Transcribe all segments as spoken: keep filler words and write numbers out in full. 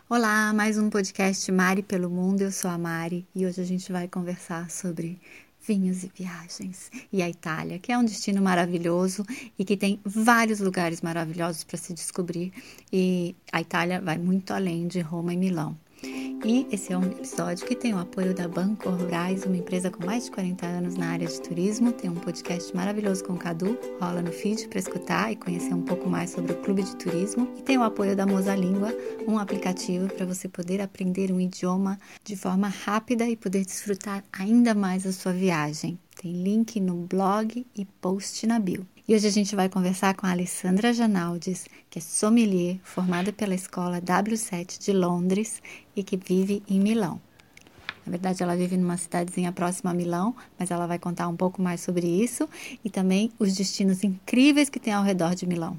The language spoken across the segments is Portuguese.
Olá, mais um podcast Mari pelo Mundo, eu sou a Mari e hoje a gente vai conversar sobre vinhos e viagens e a Itália, que é um destino maravilhoso e que tem vários lugares maravilhosos para se descobrir e a Itália vai muito além de Roma e Milão. E esse é um episódio que tem o apoio da Banco Rurais, uma empresa com mais de quarenta anos na área de turismo. Tem um podcast maravilhoso com o Cadu, rola no feed para escutar e conhecer um pouco mais sobre o clube de turismo. E tem o apoio da Mosalíngua, um aplicativo para você poder aprender um idioma de forma rápida e poder desfrutar ainda mais a sua viagem. Tem link no blog e post na bio. E hoje a gente vai conversar com a Alessandra Janaldes, que é sommelier, formada pela escola W sete de Londres e que vive em Milão. Na verdade, ela vive numa cidadezinha próxima a Milão, mas ela vai contar um pouco mais sobre isso e também os destinos incríveis que tem ao redor de Milão.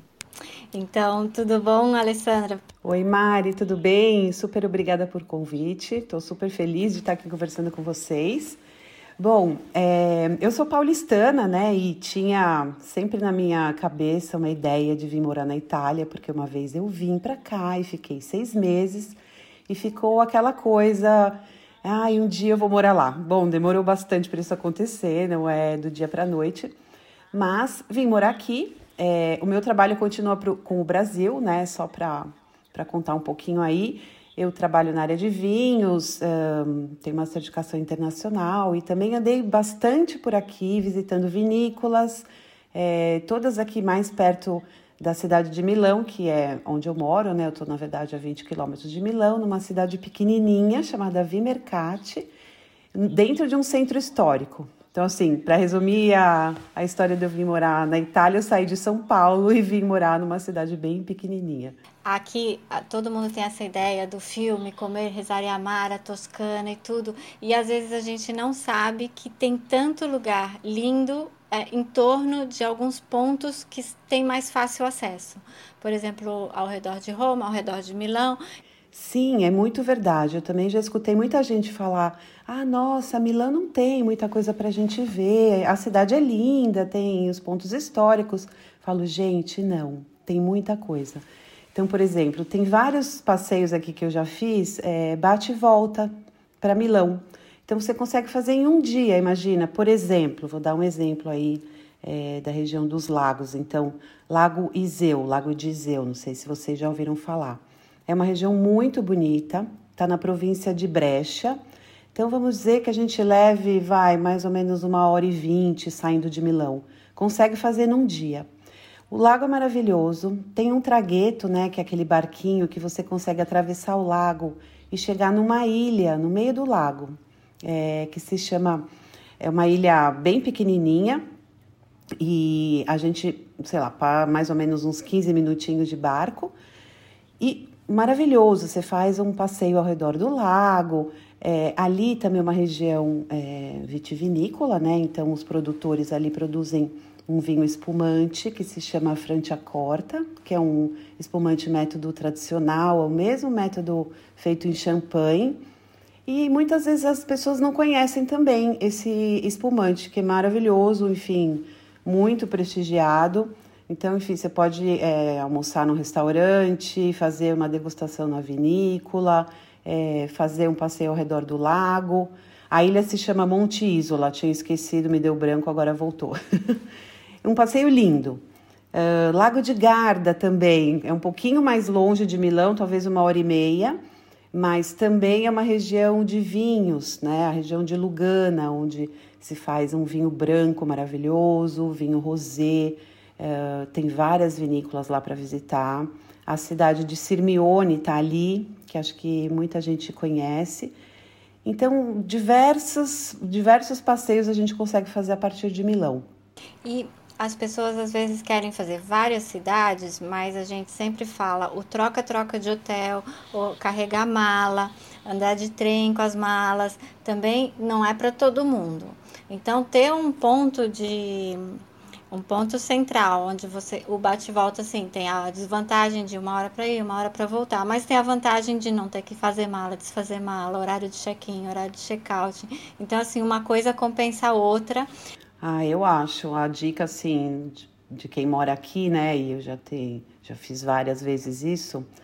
Então, tudo bom, Alessandra? Oi, Mari, tudo bem? Super obrigada por convite. Estou super feliz de estar aqui conversando com vocês. Bom, é, eu sou paulistana, né, e tinha sempre na minha cabeça uma ideia de vir morar na Itália, porque uma vez eu vim para cá e fiquei seis meses e ficou aquela coisa, ah, um dia eu vou morar lá. Bom, demorou bastante para isso acontecer, não é do dia para a noite, mas vim morar aqui. É, o meu trabalho continua pro, com o Brasil, né, só para para contar um pouquinho aí. Eu trabalho na área de vinhos, um, tenho uma certificação internacional e também andei bastante por aqui visitando vinícolas, é, todas aqui mais perto da cidade de Milão, que é onde eu moro, né? Eu estou, na verdade, a vinte quilômetros de Milão, numa cidade pequenininha chamada Vimercate, dentro de um centro histórico. Então, assim, para resumir a, a história de eu vir morar na Itália, eu saí de São Paulo e vim morar numa cidade bem pequenininha. Aqui, todo mundo tem essa ideia do filme Comer, Rezar e Amar, a Toscana e tudo, e às vezes a gente não sabe que tem tanto lugar lindo é, em torno de alguns pontos que tem mais fácil acesso. Por exemplo, ao redor de Roma, ao redor de Milão. Sim, é muito verdade. Eu também já escutei muita gente falar: ah, nossa, Milão não tem muita coisa para a gente ver, a cidade é linda, tem os pontos históricos. Falo, gente, não, tem muita coisa. Então, por exemplo, tem vários passeios aqui que eu já fiz, é, bate e volta para Milão. Então, você consegue fazer em um dia, imagina. Por exemplo, vou dar um exemplo aí é, da região dos lagos. Então, Lago Iseu, Lago de Iseu, não sei se vocês já ouviram falar. É uma região muito bonita, está na província de Brescia. Então, vamos dizer que a gente leve, vai, mais ou menos uma hora e vinte saindo de Milão. Consegue fazer num dia. O lago é maravilhoso, tem um tragueto, né, que é aquele barquinho que você consegue atravessar o lago e chegar numa ilha, no meio do lago, é, que se chama, é uma ilha bem pequenininha e a gente, sei lá, para mais ou menos uns quinze minutinhos de barco e maravilhoso, você faz um passeio ao redor do lago, é, ali também é uma região é, vitivinícola, né, então os produtores ali produzem um vinho espumante que se chama Franciacorta, que é um espumante método tradicional, é o mesmo método feito em champanhe. E muitas vezes as pessoas não conhecem também esse espumante, que é maravilhoso, enfim, muito prestigiado. Então, enfim, você pode é, almoçar num restaurante, fazer uma degustação na vinícola, é, fazer um passeio ao redor do lago. A ilha se chama Monte Isola, tinha esquecido, me deu branco, agora voltou. Um passeio lindo. Uh, Lago de Garda também, é um pouquinho mais longe de Milão, talvez uma hora e meia, mas também é uma região de vinhos, né? A região de Lugana, onde se faz um vinho branco maravilhoso, vinho rosé, uh, tem várias vinícolas lá para visitar. A cidade de Sirmione está ali, que acho que muita gente conhece. Então, diversos, diversos passeios a gente consegue fazer a partir de Milão. E as pessoas às vezes querem fazer várias cidades, mas a gente sempre fala o troca-troca de hotel, ou carregar mala, andar de trem com as malas, também não é para todo mundo. Então, ter um ponto de um ponto central, onde você o bate e volta, assim, tem a desvantagem de uma hora para ir, uma hora para voltar, mas tem a vantagem de não ter que fazer mala, desfazer mala, horário de check-in, horário de check-out. Então, assim, uma coisa compensa a outra. Ah, eu acho. A dica, assim, de, de quem mora aqui, né, e eu já, tenho, já fiz várias vezes isso,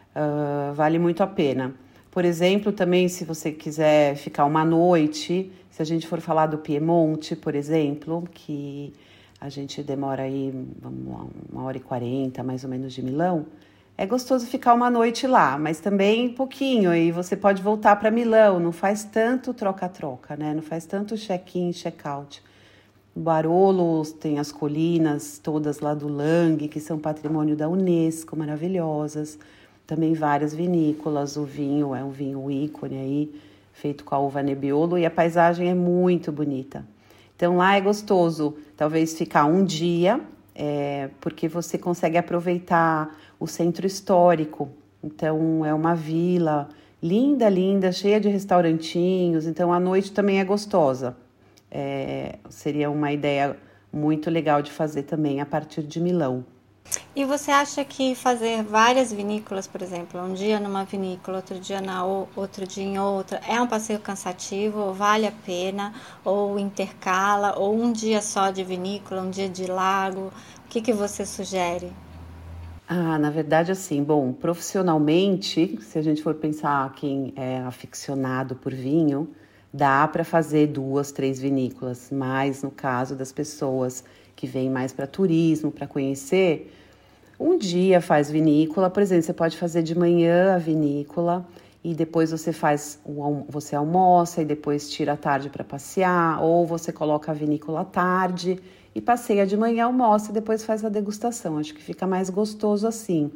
uh, vale muito a pena. Por exemplo, também se você quiser ficar uma noite, se a gente for falar do Piemonte, por exemplo, que a gente demora aí uma hora e quarenta, mais ou menos, de Milão, é gostoso ficar uma noite lá, mas também pouquinho, aí você pode voltar para Milão, não faz tanto troca-troca, né? Não faz tanto check-in, check-out. Barolo tem as colinas todas lá do Lang, que são patrimônio da Unesco, maravilhosas. Também várias vinícolas, o vinho é um vinho ícone aí, feito com a uva Nebbiolo, e a paisagem é muito bonita. Então lá é gostoso, talvez ficar um dia, é, porque você consegue aproveitar o centro histórico. Então é uma vila linda, linda, cheia de restaurantinhos, então a noite também é gostosa. É, seria uma ideia muito legal de fazer também a partir de Milão. E você acha que fazer várias vinícolas, por exemplo, um dia numa vinícola, outro dia na outro dia em outra, é um passeio cansativo, ou vale a pena, ou intercala, ou um dia só de vinícola, um dia de lago? O que, que você sugere? Ah, na verdade, assim, bom, profissionalmente, se a gente for pensar quem é aficionado por vinho, dá para fazer duas, três vinícolas, mas no caso das pessoas que vêm mais para turismo, para conhecer, um dia faz vinícola, por exemplo, você pode fazer de manhã a vinícola e depois você faz, você almoça e depois tira a tarde para passear, ou você coloca a vinícola à tarde e passeia de manhã, almoça e depois faz a degustação. Acho que fica mais gostoso assim.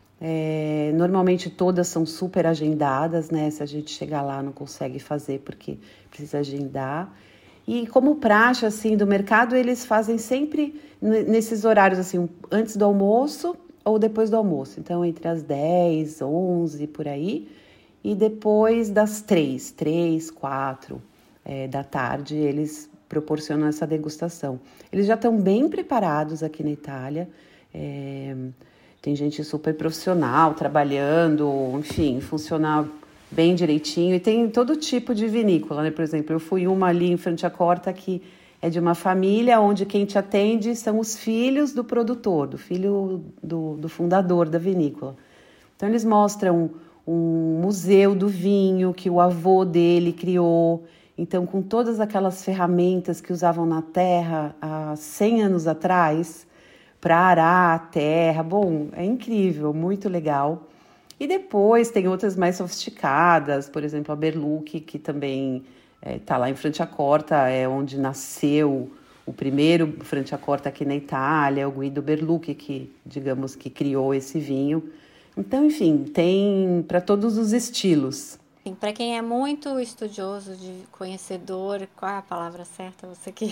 É, normalmente todas são super agendadas, né? Se a gente chegar lá não consegue fazer porque precisa agendar. E como praxe, assim, do mercado, eles fazem sempre nesses horários, assim, antes do almoço ou depois do almoço. Então, entre as dez, onze, por aí, e depois das três, três, quatro é, da tarde, eles proporcionam essa degustação. Eles já estão bem preparados aqui na Itália, é, tem gente super profissional trabalhando, enfim, funciona bem direitinho. E tem todo tipo de vinícola, né? Por exemplo, eu fui uma ali em Franciacorta que é de uma família onde quem te atende são os filhos do produtor, do filho do, do fundador da vinícola. Então, eles mostram um museu do vinho que o avô dele criou. Então, com todas aquelas ferramentas que usavam na terra há cem anos atrás, para arar a terra. Bom, é incrível, muito legal. E depois tem outras mais sofisticadas, por exemplo, a Berlucchi, que também está é, lá em Franciacorta, é onde nasceu o primeiro Franciacorta aqui na Itália, o Guido Berlucchi, que, digamos, que criou esse vinho. Então, enfim, tem para todos os estilos. Para quem é muito estudioso, de conhecedor, qual é a palavra certa você que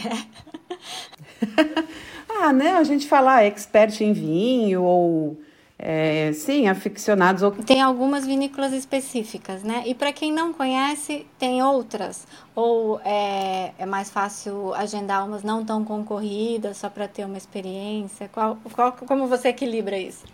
é? ah, né? A gente fala expert em vinho ou, é, sim, aficionados. Ou... Tem algumas vinícolas específicas, né? E para quem não conhece, tem outras? Ou é, é mais fácil agendar umas não tão concorridas, só para ter uma experiência? Qual, qual, como você equilibra isso?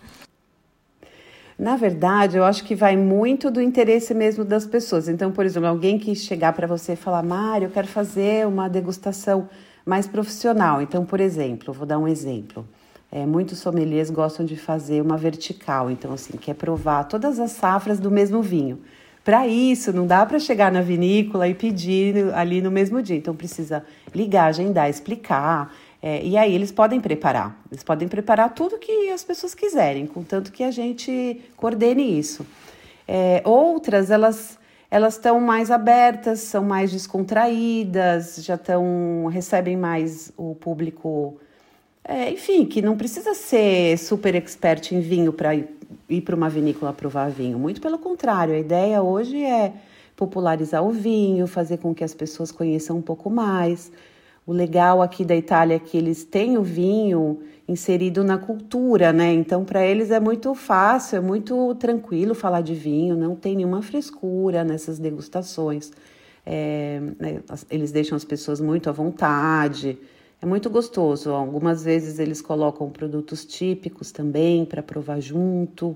Na verdade, eu acho que vai muito do interesse mesmo das pessoas. Então, por exemplo, alguém que chegar para você e falar, Mário, eu quero fazer uma degustação mais profissional. Então, por exemplo, vou dar um exemplo. É, muitos sommeliers gostam de fazer uma vertical. Então, assim, quer provar todas as safras do mesmo vinho. Para isso, não dá para chegar na vinícola e pedir ali no mesmo dia. Então, precisa ligar, agendar, explicar. É, e aí eles podem preparar, eles podem preparar tudo que as pessoas quiserem, contanto que a gente coordene isso. É, outras, elas elas estão mais abertas, são mais descontraídas, já estão, recebem mais o público, é, enfim, que não precisa ser super expert em vinho para ir, ir para uma vinícola provar vinho, muito pelo contrário, a ideia hoje é popularizar o vinho, fazer com que as pessoas conheçam um pouco mais. O legal aqui da Itália é que eles têm o vinho inserido na cultura, né? Então, para eles é muito fácil, é muito tranquilo falar de vinho, não tem nenhuma frescura nessas degustações. É, né? Eles deixam as pessoas muito à vontade, é muito gostoso. Algumas vezes eles colocam produtos típicos também para provar junto.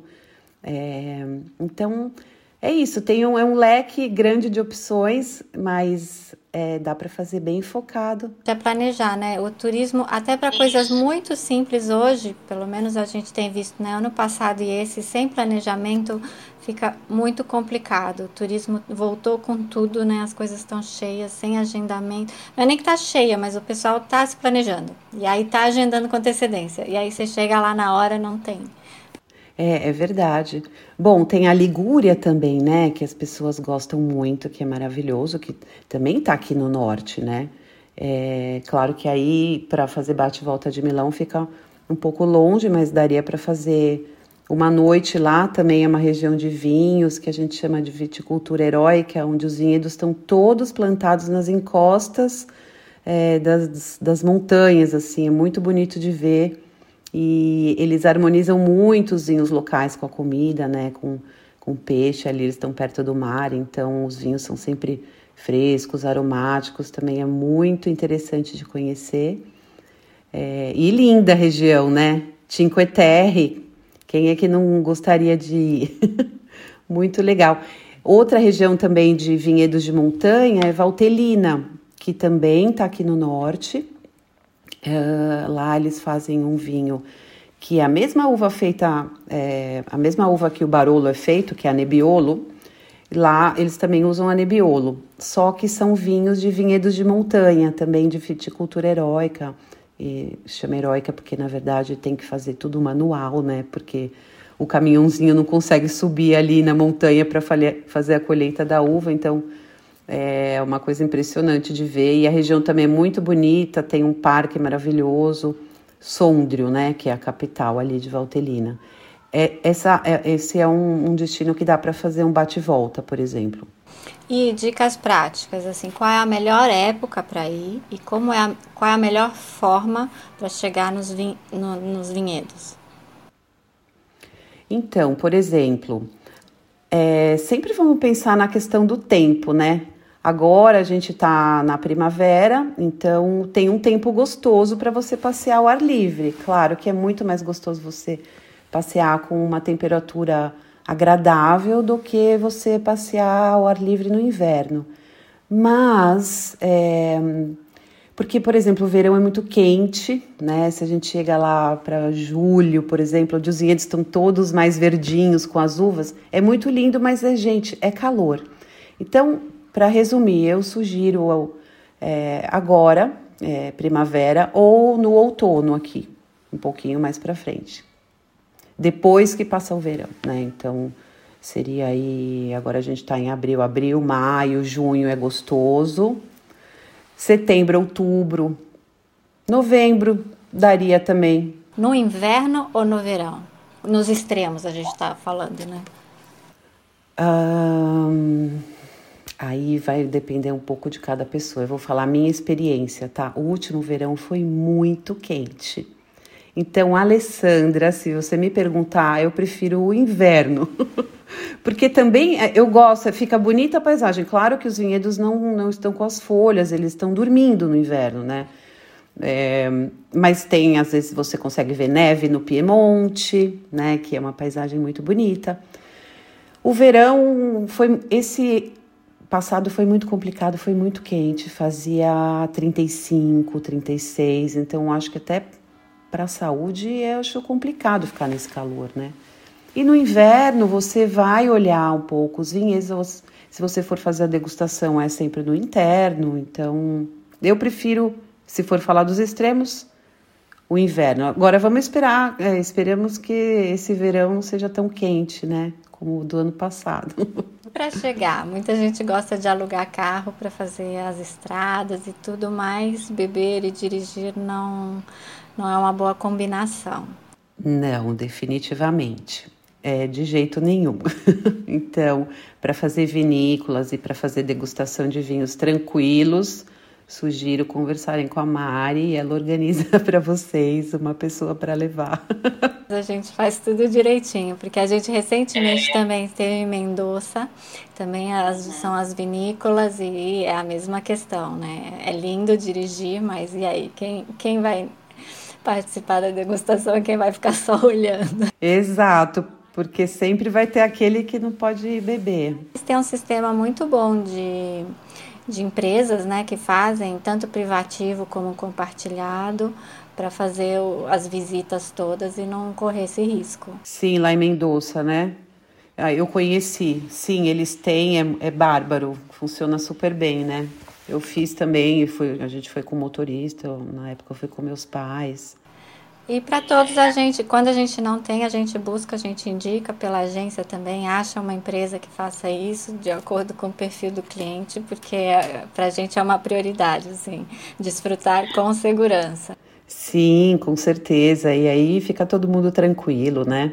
É, então, é isso, tem um, é um leque grande de opções, mas é, dá para fazer bem focado. É planejar, né? O turismo, até para coisas muito simples hoje, pelo menos a gente tem visto, né? Ano passado e esse, sem planejamento, fica muito complicado. O turismo voltou com tudo, né? As coisas estão cheias, sem agendamento. Não é nem que tá cheia, mas o pessoal tá se planejando. E aí tá agendando com antecedência. E aí você chega lá na hora, não tem. É, é verdade. Bom, tem a Ligúria também, né? Que as pessoas gostam muito, que é maravilhoso, que também tá aqui no norte, né? É claro que aí, para fazer bate-volta de Milão, fica um pouco longe, mas daria para fazer uma noite lá. Também é uma região de vinhos, que a gente chama de viticultura heróica, onde os vinhedos estão todos plantados nas encostas é, das, das montanhas, assim. É muito bonito de ver. E eles harmonizam muito os vinhos locais com a comida, né? Com, com peixe ali, eles estão perto do mar, então os vinhos são sempre frescos, aromáticos, também é muito interessante de conhecer. É, e linda a região, né? Cinque Terre, quem é que não gostaria de ir? Muito legal. Outra região também de vinhedos de montanha é Valtellina, que também está aqui no norte. Uh, lá eles fazem um vinho que é a mesma uva feita, é, a mesma uva que o Barolo é feito, que é a Nebbiolo. Lá eles também usam a Nebbiolo, só que são vinhos de vinhedos de montanha, também de viticultura heróica. E chama heróica porque na verdade tem que fazer tudo manual, né? Porque o caminhãozinho não consegue subir ali na montanha para fazer a colheita da uva, então é uma coisa impressionante de ver. E a região também é muito bonita, tem um parque maravilhoso, Sondrio, né, que é a capital ali de Valtellina. É, essa, é, esse é um, um destino que dá para fazer um bate-volta, por exemplo. E dicas práticas, assim, qual é a melhor época para ir e como é a, qual é a melhor forma para chegar nos, vin, no, nos vinhedos? Então, por exemplo, é, sempre vamos pensar na questão do tempo, né? Agora a gente está na primavera, então tem um tempo gostoso para você passear ao ar livre. Claro que é muito mais gostoso você passear com uma temperatura agradável do que você passear ao ar livre no inverno. Mas, é, porque, por exemplo, o verão é muito quente, né? Se a gente chega lá para julho, por exemplo, onde os vinhedos estão todos mais verdinhos com as uvas, é muito lindo, mas, é, gente, é calor. Então, para resumir, eu sugiro é, agora, é, primavera, ou no outono aqui, um pouquinho mais para frente. Depois que passa o verão, né? Então, seria aí... Agora a gente está em abril, abril, maio, junho é gostoso. Setembro, outubro, novembro daria também. No inverno ou no verão? Nos extremos a gente está falando, né? Um... Aí vai depender um pouco de cada pessoa. Eu vou falar a minha experiência, tá? O último verão foi muito quente. Então, Alessandra, se você me perguntar, eu prefiro o inverno. Porque também eu gosto, fica bonita a paisagem. Claro que os vinhedos não, não estão com as folhas, eles estão dormindo no inverno, né? É, mas tem, às vezes, você consegue ver neve no Piemonte, né? Que é uma paisagem muito bonita. O verão foi esse... passado foi muito complicado, foi muito quente, fazia trinta e cinco, trinta e seis, então acho que até para a saúde eu acho complicado ficar nesse calor, né? E no inverno você vai olhar um pouco os vinhedos, se você for fazer a degustação é sempre no interno, então eu prefiro, se for falar dos extremos, o inverno. Agora vamos esperar, é, esperamos que esse verão não seja tão quente, né? Como o do ano passado. Para chegar, muita gente gosta de alugar carro para fazer as estradas e tudo mais, beber e dirigir não, não é uma boa combinação. Não, definitivamente. É, de jeito nenhum. Então, para fazer vinícolas e para fazer degustação de vinhos tranquilos, sugiro conversarem com a Mari e ela organiza para vocês uma pessoa para levar. A gente faz tudo direitinho, porque a gente recentemente também esteve em Mendoza, também as, são as vinícolas e é a mesma questão, né? É lindo dirigir, mas e aí? Quem, quem vai participar da degustação e quem vai ficar só olhando? Exato, porque sempre vai ter aquele que não pode beber. Tem um sistema muito bom de... de empresas, né, que fazem tanto privativo como compartilhado para fazer o, as visitas todas e não correr esse risco. Sim, lá em Mendoza, né? Ah, eu conheci. Sim, eles têm, é, é bárbaro, funciona super bem, né? Eu fiz também, fui, a gente foi com motorista, eu, na época eu fui com meus pais. E para todos a gente, quando a gente não tem, a gente busca, a gente indica pela agência também, acha uma empresa que faça isso de acordo com o perfil do cliente, porque para a gente é uma prioridade, assim, desfrutar com segurança. Sim, com certeza. E aí fica todo mundo tranquilo, né?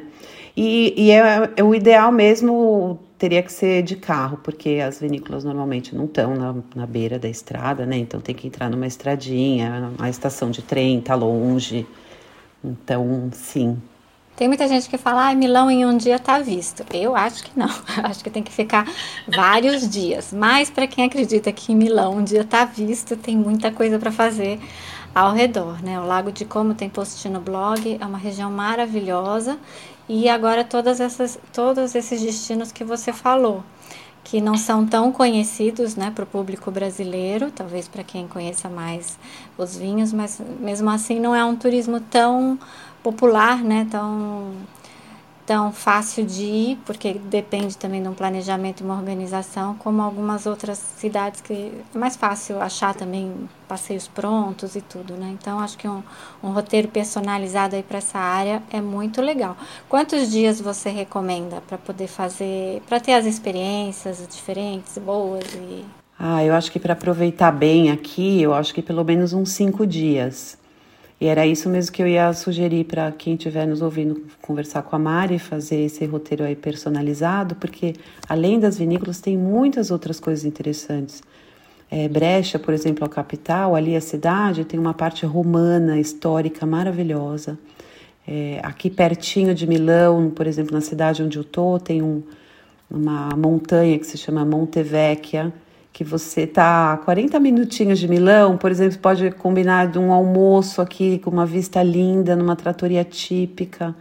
E, e é, é o ideal mesmo, teria que ser de carro, porque as vinícolas normalmente não estão na, na beira da estrada, né? Então tem que entrar numa estradinha, a estação de trem tá longe. Então, sim. Tem muita gente que fala, ah, Milão em um dia tá visto. Eu acho que não. Acho que tem que ficar vários dias. Mas para quem acredita que em Milão um dia tá visto, tem muita coisa para fazer ao redor, né? O Lago de Como tem post no blog, é uma região maravilhosa. E agora todas essas, todos esses destinos que você falou, que não são tão conhecidos, né, para o público brasileiro, talvez para quem conheça mais os vinhos, mas mesmo assim não é um turismo tão popular, né, tão, tão fácil de ir, porque depende também de um planejamento e uma organização, como algumas outras cidades que é mais fácil achar também passeios prontos e tudo, né? Então acho que um, um roteiro personalizado aí para essa área é muito legal. Quantos dias você recomenda para poder fazer, para ter as experiências diferentes, boas e... Ah, eu acho que para aproveitar bem aqui, eu acho que pelo menos uns cinco dias. E era isso mesmo que eu ia sugerir para quem estiver nos ouvindo conversar com a Mari, fazer esse roteiro aí personalizado, porque além das vinícolas tem muitas outras coisas interessantes. É, Brecha, por exemplo, a capital, ali a cidade, tem uma parte romana, histórica, maravilhosa. É, aqui pertinho de Milão, por exemplo, na cidade onde eu tô, tem um, uma montanha que se chama Monte Vecchia, que você tá a quarenta minutinhos de Milão, por exemplo, pode combinar de um almoço aqui com uma vista linda, numa trattoria típica.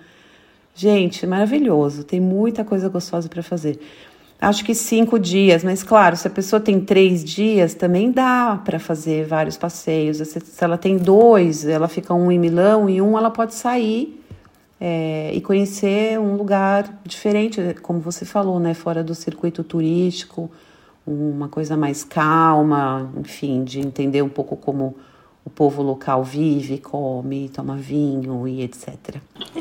Gente, maravilhoso, tem muita coisa gostosa para fazer. Acho que cinco dias, mas claro, se a pessoa tem três dias, também dá para fazer vários passeios. Se ela tem dois, ela fica um em Milão e um ela pode sair é, e conhecer um lugar diferente, como você falou, né, fora do circuito turístico, uma coisa mais calma, enfim, de entender um pouco como o povo local vive, come, toma vinho e etcétera.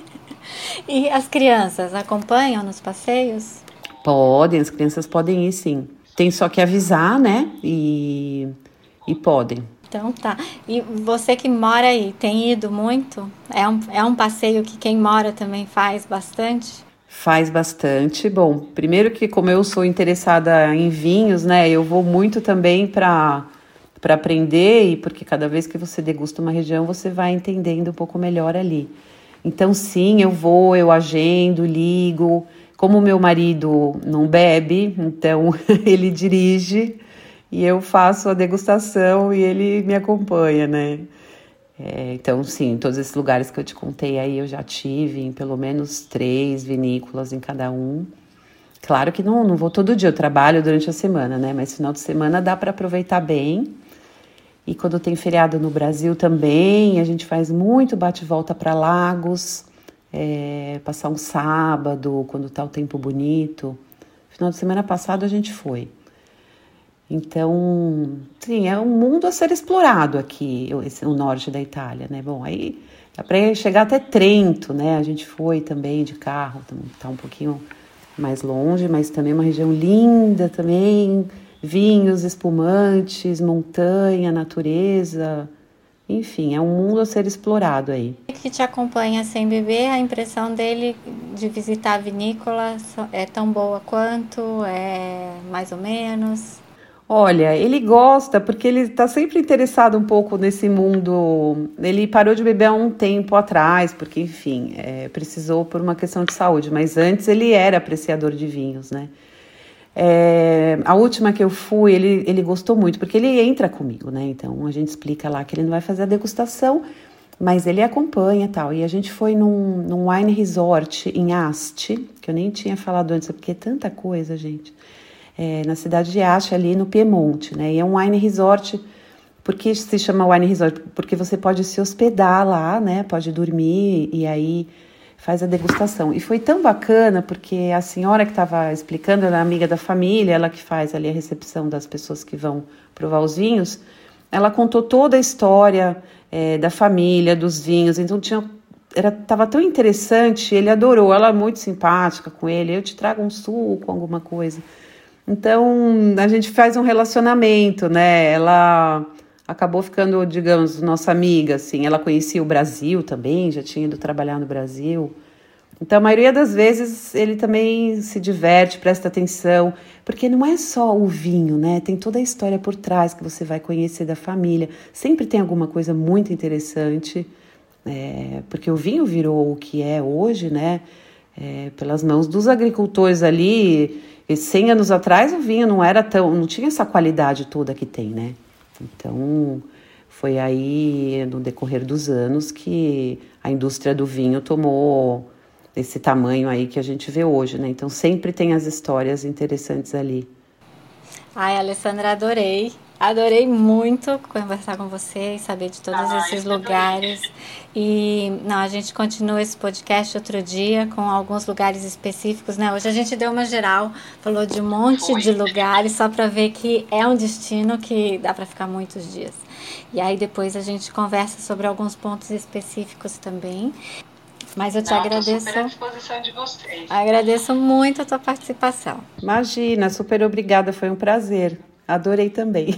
E as crianças acompanham nos passeios? Podem, as crianças podem ir sim. Tem só que avisar, né? E, e podem. Então tá. E você que mora aí, tem ido muito? É um, é um passeio que quem mora também faz bastante? Faz bastante. Bom, primeiro que como eu sou interessada em vinhos, né, eu vou muito também para para aprender e porque cada vez que você degusta uma região, você vai entendendo um pouco melhor ali. Então, sim, eu vou, eu agendo, ligo. Como meu marido não bebe, então ele dirige e eu faço a degustação e ele me acompanha, né? É, então, sim, todos esses lugares que eu te contei aí, eu já tive em pelo menos três vinícolas em cada um. Claro que não, não vou todo dia, eu trabalho durante a semana, né? Mas final de semana dá para aproveitar bem. E quando tem feriado no Brasil também, a gente faz muito bate-volta para Lagos, é, passar um sábado, quando tá o tempo bonito. Final de semana passado a gente foi. Então, sim, é um mundo a ser explorado aqui, esse, o norte da Itália, né? Bom, aí dá para chegar até Trento, né? A gente foi também de carro, tá um pouquinho mais longe, mas também uma região linda também, vinhos, espumantes, montanha, natureza, enfim, é um mundo a ser explorado aí. Que te acompanha sem beber, a impressão dele de visitar a vinícola é tão boa quanto, é mais ou menos? Olha, ele gosta porque ele está sempre interessado um pouco nesse mundo. Ele parou de beber há um tempo atrás, porque, enfim, é, precisou por uma questão de saúde. Mas antes ele era apreciador de vinhos, né? É, a última que eu fui, ele, ele gostou muito, porque ele entra comigo, né? Então a gente explica lá que ele não vai fazer a degustação, mas ele acompanha e tal. E a gente foi num, num wine resort em Asti, que eu nem tinha falado antes, porque é tanta coisa, gente. é, na cidade de Acha, ali no Piemonte, né? E é um wine resort. Por que se chama wine resort? Porque você pode se hospedar lá, né? Pode dormir e aí faz a degustação. E foi tão bacana porque a senhora que estava explicando, ela é amiga da família, ela que faz ali a recepção das pessoas que vão provar os vinhos, ela contou toda a história é, da família, dos vinhos, então tinha, era, tava tão interessante, ele adorou, ela é muito simpática com ele, eu te trago um suco, alguma coisa. Então, a gente faz um relacionamento, né? Ela acabou ficando, digamos, nossa amiga, assim. Ela conhecia o Brasil também, já tinha ido trabalhar no Brasil. Então, a maioria das vezes, ele também se diverte, presta atenção, porque não é só o vinho, né? Tem toda a história por trás que você vai conhecer da família. Sempre tem alguma coisa muito interessante, é, porque o vinho virou o que é hoje, né? É, pelas mãos dos agricultores ali. E cem anos atrás, o vinho não era tão, não tinha essa qualidade toda que tem, né? Então, foi aí, no decorrer dos anos, que a indústria do vinho tomou esse tamanho aí que a gente vê hoje, né? Então, sempre tem as histórias interessantes ali. Ai, Alessandra, adorei. Adorei muito conversar com você e saber de todos ah, esses lugares. E não, a gente continua esse podcast outro dia com alguns lugares específicos, né? Hoje a gente deu uma geral, falou de um monte Foi. de lugares, só para ver que é um destino que dá para ficar muitos dias. E aí depois a gente conversa sobre alguns pontos específicos também. Mas eu te Não, agradeço. Super à disposição de vocês. Agradeço muito a tua participação. Imagina, super obrigada, foi um prazer. Adorei também.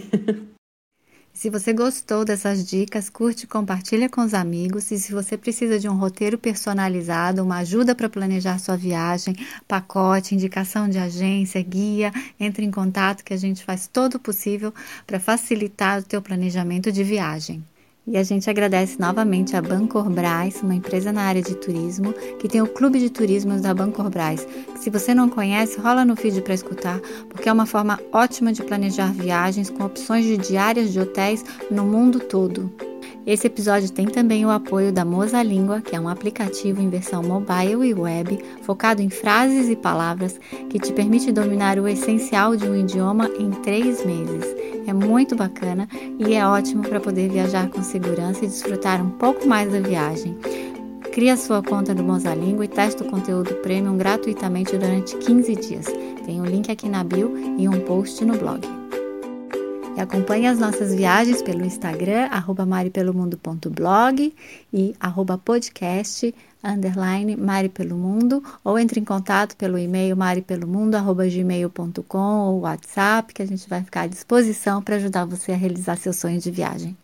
Se você gostou dessas dicas, curte e compartilha com os amigos. E se você precisa de um roteiro personalizado, uma ajuda para planejar sua viagem, pacote, indicação de agência, guia, entre em contato que a gente faz todo o possível para facilitar o teu planejamento de viagem. E a gente agradece novamente a Bancorbras, uma empresa na área de turismo, que tem o Clube de Turismos da Bancorbras. Se você não conhece, rola no feed para escutar, porque é uma forma ótima de planejar viagens com opções de diárias de hotéis no mundo todo. Esse episódio tem também o apoio da Mosalíngua, que é um aplicativo em versão mobile e web, focado em frases e palavras, que te permite dominar o essencial de um idioma em três meses. É muito bacana e é ótimo para poder viajar com segurança e desfrutar um pouco mais da viagem. Cria sua conta do Mosalíngua e testa o conteúdo premium gratuitamente durante quinze dias. Tem um link aqui na bio e um post no blog. E acompanhe as nossas viagens pelo Instagram, arroba maripelomundo ponto blog e arroba podcast, underline maripelomundo, ou entre em contato pelo e-mail maripelomundo, arroba gmail ponto com ou WhatsApp, que a gente vai ficar à disposição para ajudar você a realizar seu sonho de viagem.